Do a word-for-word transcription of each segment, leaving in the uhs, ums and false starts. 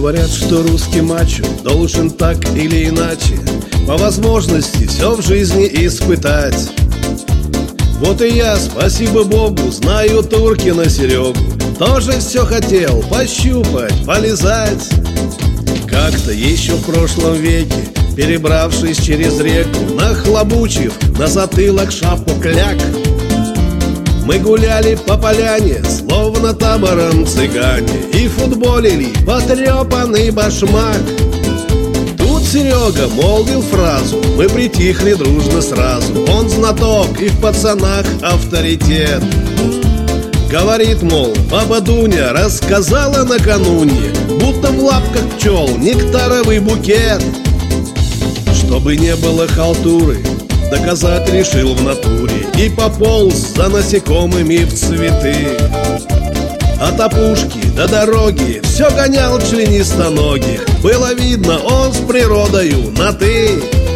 Говорят, что русский мачо должен так или иначе по возможности все в жизни испытать. Вот и я, спасибо Богу, знаю Туркина Серегу. Тоже все хотел пощупать, полизать. Как-то еще в прошлом веке, перебравшись через реку, нахлобучив на затылок шапку кляк, мы гуляли по поляне, словно табором цыгане, и футболили потрепанный башмак. Тут Серега молвил фразу, мы притихли дружно сразу. Он знаток и в пацанах авторитет. Говорит, мол, баба Дуня рассказала накануне, будто в лапках пчел нектаровый букет. Чтобы не было халтуры, доказать решил в натуре и пополз за насекомыми в цветы. От опушки до дороги все гонял членистоногих. Было видно, он с природою на «ты».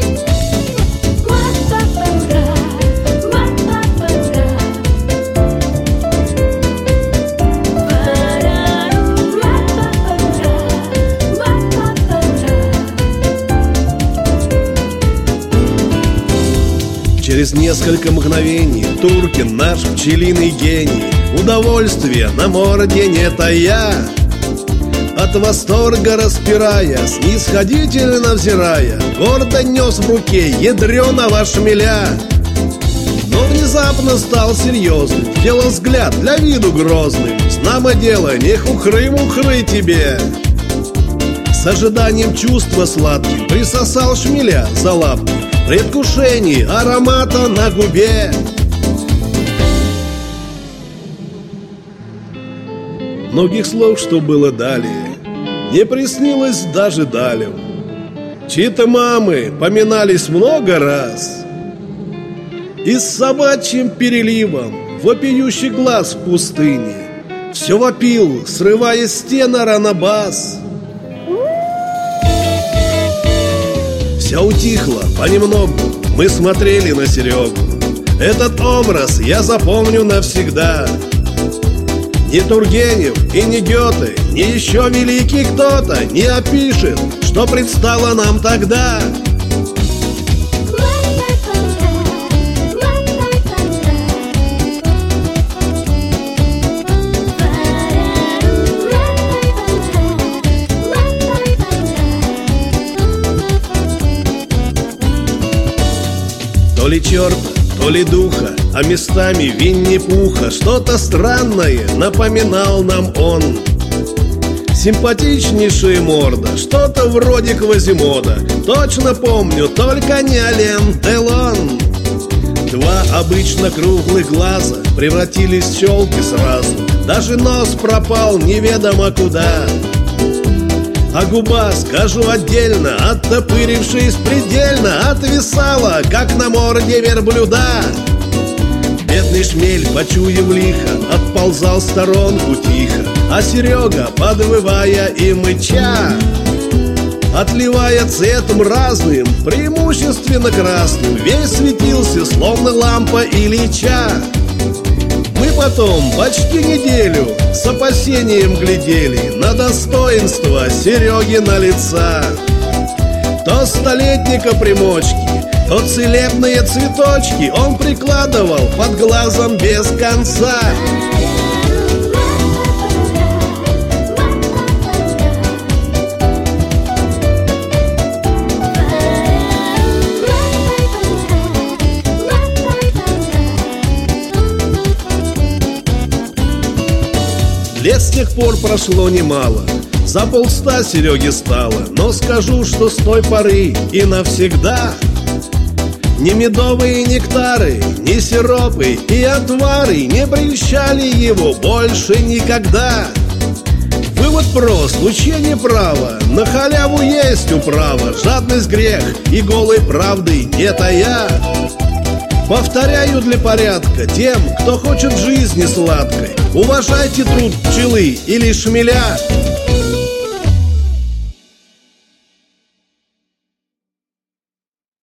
Через несколько мгновений Туркин, наш пчелиный гений, удовольствия на морде не тая, от восторга распирая, снисходительно взирая, гордо нес в руке ядреного шмеля. Но внезапно стал серьезным, делал взгляд для виду грозным. Знамо дело, не хухры-мухры тебе. С ожиданием чувства сладким присосал шмеля за лапки, в предвкушении аромата на губе. Многих слов, что было далее, не приснилось даже Далеву. Чьи-то мамы поминались много раз, и с собачьим переливом вопиющий глаз в пустыне все вопил, срывая с тенора на бас. Все утихло понемногу, мы смотрели на Серегу. Этот образ я запомню навсегда. Ни Тургенев и ни Гёте, ни еще великий кто-то не опишет, что предстало нам тогда. То ли черта, то ли духа, а местами Винни-Пуха, что-то странное напоминал нам он. Симпатичнейшая морда, что-то вроде Квазимода. Точно помню, только не Ален Делон. Два обычно круглых глаза превратились в щелки сразу. Даже нос пропал неведомо куда. А губа, скажу отдельно, оттопырившись предельно, отвисала, как на морде верблюда. Бедный шмель, почуяв лихо, отползал в сторонку тихо, а Серега, подвывая и мыча, отливая цветом разным, преимущественно красным, весь светился, словно лампа Ильича. Мы потом почти неделю с опасением глядели на достоинство Серегина лица. То столетника примочки, то целебные цветочки он прикладывал под глазом без конца. Лет с тех пор прошло немало, за полста Сереге стало, но скажу, что с той поры и навсегда ни медовые нектары, ни сиропы и отвары не прельщали его больше никогда. Вывод прост, учение право, на халяву есть управа, жадность грех и голой правды не тая. Повторяю для порядка тем, кто хочет жизни сладкой: уважайте труд пчелы или шмеля.